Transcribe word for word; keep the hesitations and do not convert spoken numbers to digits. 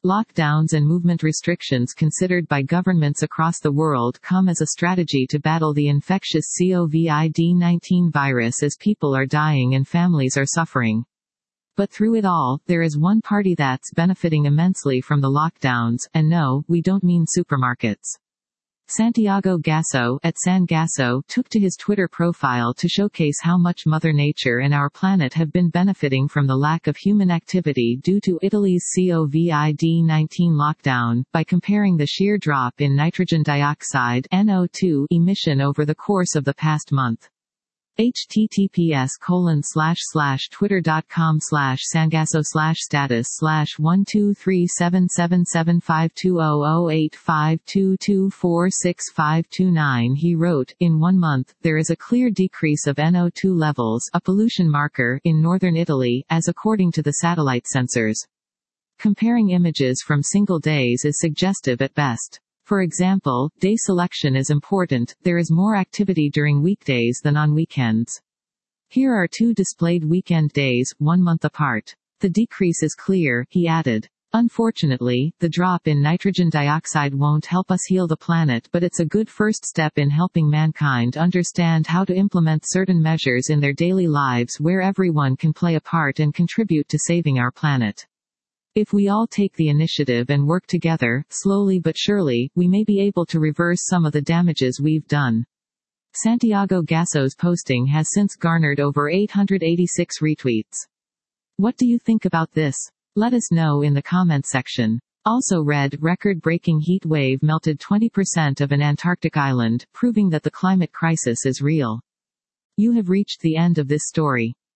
Lockdowns and movement restrictions considered by governments across the world come as a strategy to battle the infectious COVID nineteen virus as people are dying and families are suffering. But through it all, there is one party that's benefiting immensely from the lockdowns, and no, we don't mean supermarkets. Santiago Gasso, at San Gasso, took to his Twitter profile to showcase how much Mother Nature and our planet have been benefiting from the lack of human activity due to Italy's COVID nineteen lockdown, by comparing the sheer drop in nitrogen dioxide N O two emission over the course of the past month. https colon slash slash twitter dot com slash sangasso slash status slash one two three seven seven seven five two zero zero eight five two two four six five two nine. He wrote, in one month, there is a clear decrease of N O two levels, a pollution marker, in northern Italy, as according to the satellite sensors. Comparing images from single days is suggestive at best. For example, day selection is important, there is more activity during weekdays than on weekends. Here are two displayed weekend days, one month apart. The decrease is clear, he added. Unfortunately, the drop in nitrogen dioxide won't help us heal the planet, but it's a good first step in helping mankind understand how to implement certain measures in their daily lives where everyone can play a part and contribute to saving our planet. If we all take the initiative and work together, slowly but surely, we may be able to reverse some of the damages we've done. Santiago Gasso's posting has since garnered over eight hundred eighty-six retweets. What do you think about this? Let us know in the comment section. Also read, record-breaking heat wave melted twenty percent of an Antarctic island, proving that the climate crisis is real. You have reached the end of this story.